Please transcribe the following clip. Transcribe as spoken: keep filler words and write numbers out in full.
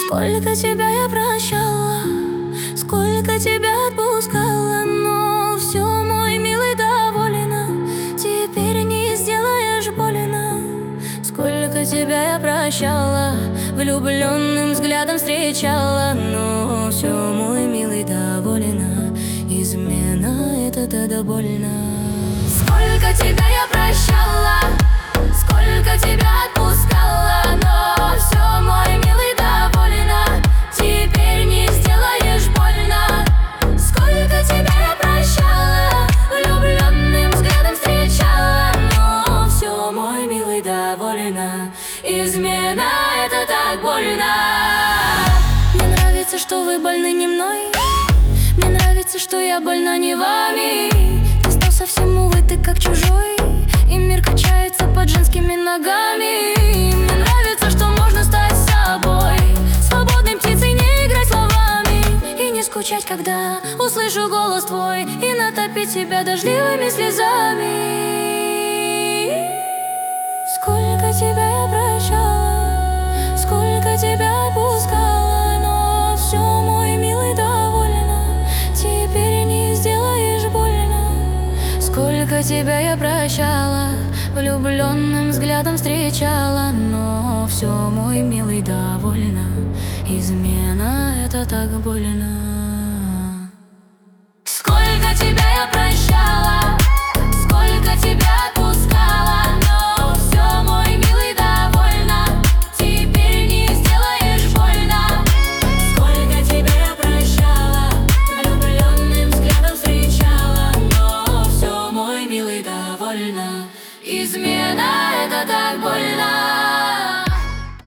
Сколько тебя я прощала, сколько тебя отпускала, но все, мой милый, довольна, теперь не сделаешь больно. Сколько тебя я прощала, влюбленным взглядом встречала, но все, мой милый, довольна, измена это тогда больно. Сколько тебя я прощала, сколько тебя отпускала, но все, мой милый, довольна, теперь не сделаешь больно. Сколько тебя я прощала, влюбленным взглядом встречала, но все, мой милый, довольна, измена это так больно. Мне нравится, что вы больны не мной, мне нравится, что я больна не вами. Ты стал совсем увы, ты как чужой, и мир качается под женскими ногами. Мне нравится, что можно стать собой, свободной птицей, не играть словами, и не скучать, когда услышу голос твой, и натопить себя дождливыми слезами. Сколько тебя я прощала, сколько тебя отпускала, но все, мой милый, довольна, теперь не сделаешь больно. Сколько тебя я прощала, влюбленным взглядом встречала, но все, мой милый, довольна, измена это так больно.